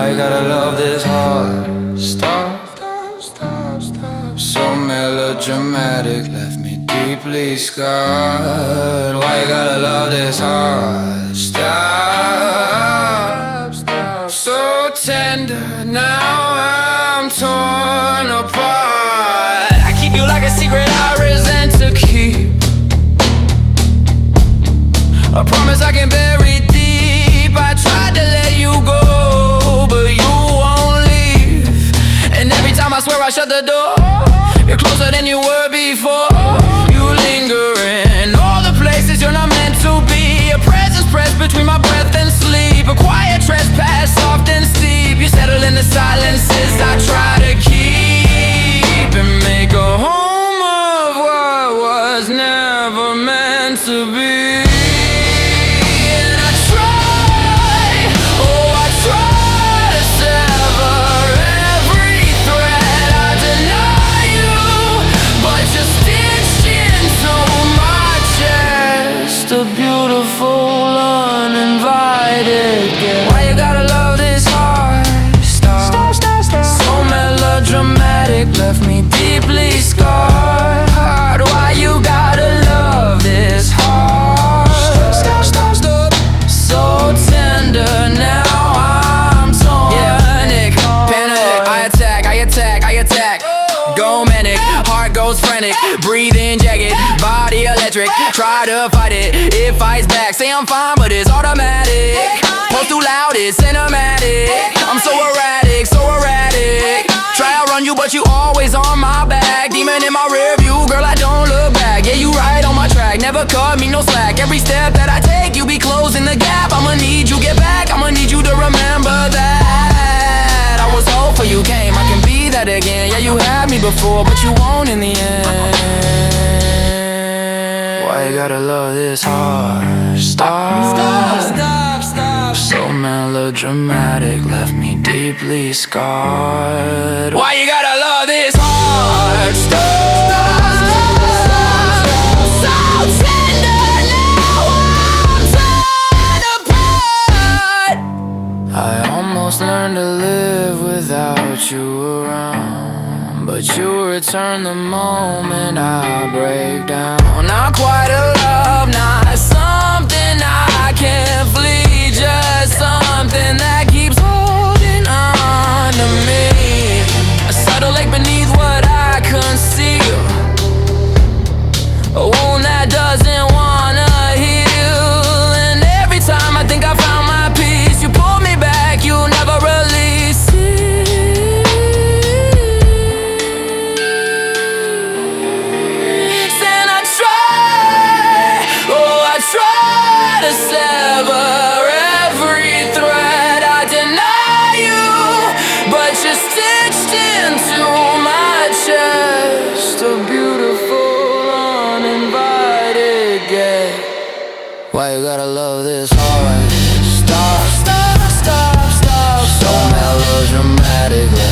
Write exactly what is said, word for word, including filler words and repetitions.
Why you gotta love this hard? Stop, stop, stop, stop. So melodramatic, left me deeply scarred. Why you gotta love this hard? Stop, stop. So tender, now I'm torn apart. I keep you like a secret I resent to keep. A promise I can bury deep. I tried to let you go, but you won't leave. And every time I swear I shut the door, you're closer than you were before. You linger in all the places you're not meant to be. A presence pressed between my breath and sleep. A quiet trespass, soft and steep. You settle in the silences I try to keep, and make a home of what was never meant to be. A beautiful, uninvited guest. Why you gotta love this hard? Stop, stop, stop, stop. So melodramatic, left me deeply scarred. Why you gotta love this hard? Stop, stop, stop. So tender, now I'm torn. Yeah, panic, panic. I attack, I attack, I attack. Go manic, heart goes frantic, breathing jagged, body electric. Try to fight it, it fights back. Say I'm fine, but it's automatic. Post too loud, it's cinematic. I'm so erratic, so erratic. Try to run you, but you always on my back. Demon in my rear view, girl, I don't look back. Yeah, you right on my track, never cut me no slack. Every step that I take, you be closing the gap. I'ma need you, get back, I'ma need you to remember that I was hopeful you came, I can be that again. Yeah, you had me before, but you won't in the end. Why you gotta love this hard? Stop, stop, stop, stop. So melodramatic, left me deeply scarred. Why you gotta love this hard? Stop, stop, so tender, now I'm torn apart. I almost learned to live without you around, but you return the moment I break down. Not quite a love, not something I can't flee, just something that keeps holding on to me. A subtle ache beneath what I conceal, a wound that doesn't wanna heal. And every time I think I found my peace, you pull me back, you never release it. Try to sever every thread, I deny you, but you're stitched into my chest. A beautiful, uninvited guest. Why you gotta love this hard? Stop, stop, stop, stop. So melodramatic.